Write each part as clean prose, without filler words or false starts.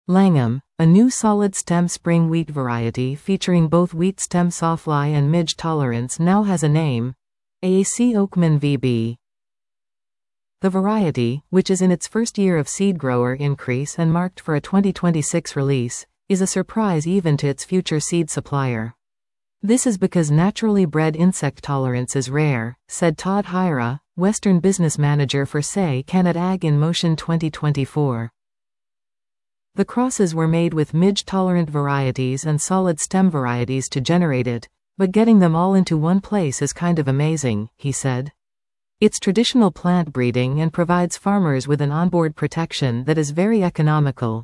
Langham, a new solid-stem spring wheat variety featuring both wheat stem sawfly and midge tolerance, now has a name: AAC Oakman VB. The variety, which is in its first year of seed grower increase and marked for a 2026 release, is a surprise even to its future seed supplier. This is because naturally bred insect tolerance is rare, said Todd Hyra, Western Business Manager for SAY Can at Ag in Motion 2024. The crosses were made with midge-tolerant varieties and solid-stem varieties to generate it, but getting them all into one place is kind of amazing, he said. It's traditional plant breeding and provides farmers with an onboard protection that is very economical.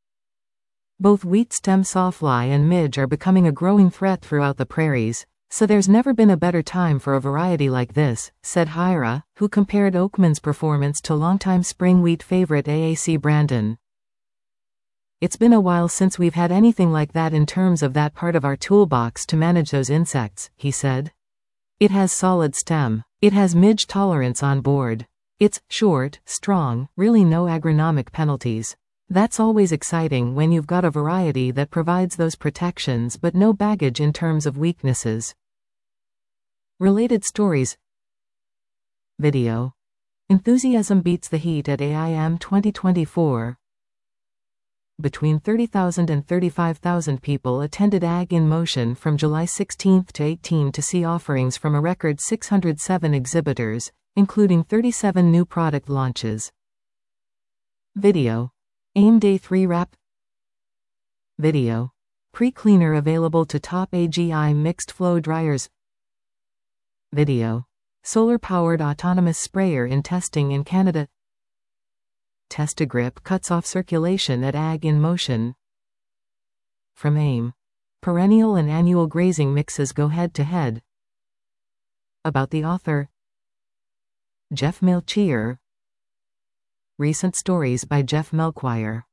Both wheat stem sawfly and midge are becoming a growing threat throughout the prairies, so there's never been a better time for a variety like this, said Hyra, who compared Oakman's performance to longtime spring wheat favorite AAC Brandon. It's been a while since we've had anything like that in terms of that part of our toolbox to manage those insects, he said. It has solid stem. It has midge tolerance on board. It's short, strong, really no agronomic penalties. That's always exciting when you've got a variety that provides those protections but no baggage in terms of weaknesses. Related stories. Video. Enthusiasm beats the heat at AIM 2024. Between 30,000 and 35,000 people attended Ag in Motion from July 16 to 18 to see offerings from a record 607 exhibitors, including 37 new product launches. Video. AIM Day 3 Wrap. Video. Pre-cleaner available to top AGI mixed flow dryers. Video. Solar-powered autonomous sprayer in testing in Canada. Testagrip cuts off circulation at Ag in Motion. From AIM. Perennial and annual grazing mixes go head-to-head. About the author. Jeff Melchior. Recent stories by Jeff Melchior.